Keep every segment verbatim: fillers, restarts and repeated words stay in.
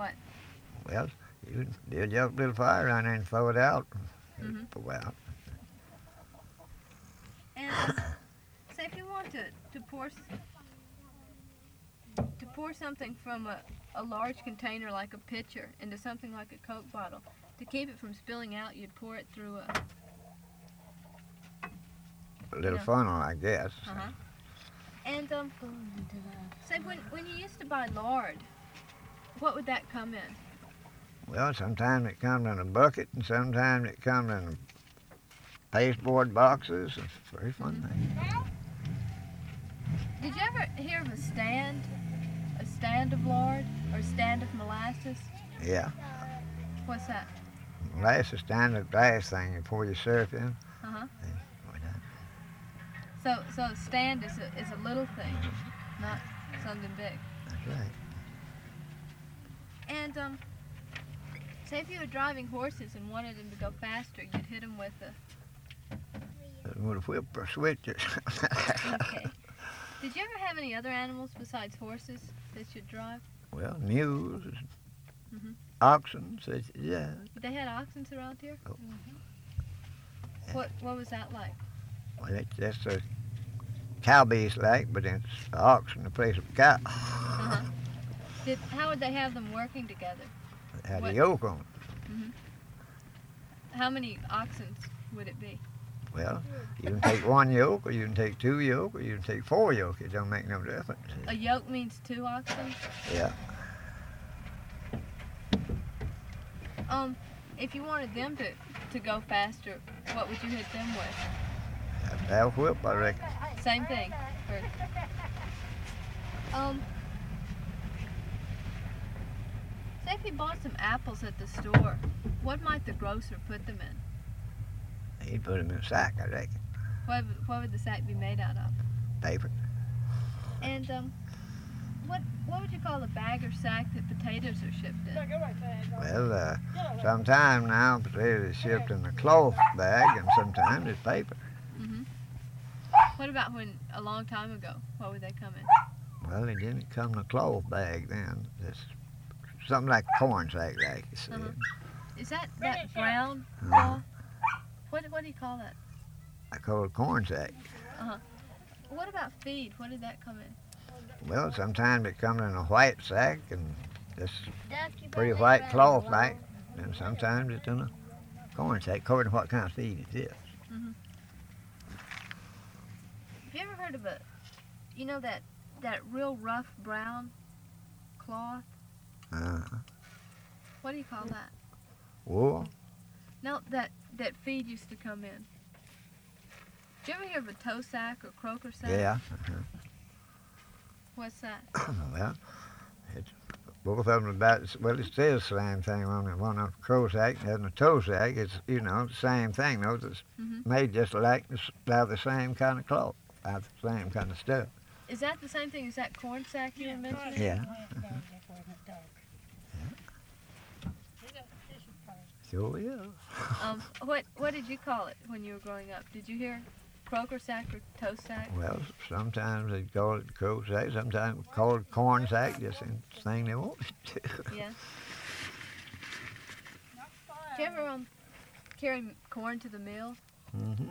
What? Well, you build your little fire around there and throw it out. Mm-hmm. Pull out. And um, say if you want to, to pour s- to pour something from a, a large container like a pitcher into something like a Coke bottle, to keep it from spilling out, you'd pour it through a. A little Yeah. funnel, I guess. Uh-huh. And um, say when when you used to buy lard, what would that come in? Well, sometimes it comes in a bucket, and sometimes it comes in pasteboard boxes. It's a very fun thing. Did you ever hear of a stand, a stand of lard or a stand of molasses? Yeah. What's that? Molasses standard glass thing you pour your syrup in. Uh-huh. Yeah, like that. So so a stand is a is a little thing, not something big. That's right. And um, say if you were driving horses and wanted them to go faster, you'd hit them with a. With a whip or switch or something. Okay. Did you ever have any other animals besides horses that you'd drive? Well, mules, Mhm. oxen, such, yeah. They had oxen around here. Oh. What what was that like? Well, it, that's a cow beast like, but it's an oxen, the place of cow. Uh-huh. Did how would they have them working together? It had What- a yoke on it. How many oxen would it be? Well, you can take one yoke, or you can take two yoke, or you can take four yoke. It don't make no difference. A yoke means two oxen. Yeah. Um, if you wanted them to, to go faster, what would you hit them with? That'll whip, I reckon. Same thing. Or, um, say if you bought some apples at the store, what might the grocer put them in? He'd put them in a sack, I reckon. What would, what would the sack be made out of? Paper. And um, what what would you call a bag or sack that potatoes are shipped in? Well, uh, sometimes now potatoes are shipped in a cloth bag, and sometimes it's paper. hmm What about when a long time ago? What would they come in? Well, it didn't come in a cloth bag then. It's something like a corn sack, like you said. Uh-huh. Is that that brown Uh, cloth? What what do you call that? I call it a corn sack. What about feed? What did that come in? Well, sometimes it comes in a white sack, and it's pretty white cloth like, and sometimes it's in a corn sack, according to what kind of feed it is. Have you ever heard of a, you know that that real rough brown cloth? Uh, What do you call that? wool? No, that that feed used to come in. Did you ever hear of a toe sack or croaker sack? Yeah. What's that? Well, it's both of them about, well, it says the same thing on the one on the crow sack and the toe sack. It's, you know, the same thing, though. It's Mhm. made just like the, s- out of the same kind of cloth, out of the same kind of stuff. Is that the same thing as that corn sack you were mentioning? Yeah. Sure is. Um, what what did you call it when you were growing up? Did you hear croaker sack or toe sack? Well, sometimes they call it crow sack, sometimes they call it corn sack, just the thing they want to. Yeah. Did you ever um carry m- corn to the mill? Mm-hmm.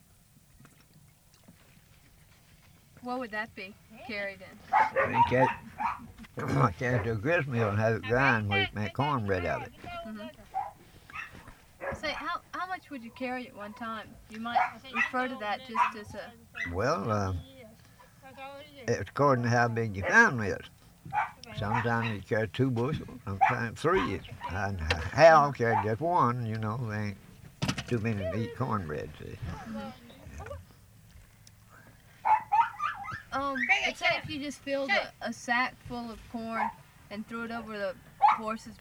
What would that be carried in? You catch, catch it to a grist mill and have it grind where you can make cornbread out of it. Mm-hmm. Say, how how much would you carry at one time? You might refer to that just as a. Well, uh, it's according to how big your family is. Sometimes you carry two bushels, sometimes three. And Hal carried just one, you know, there ain't too many to eat cornbread, see. Um, and say if you just filled a, a sack full of corn and threw it over the horse's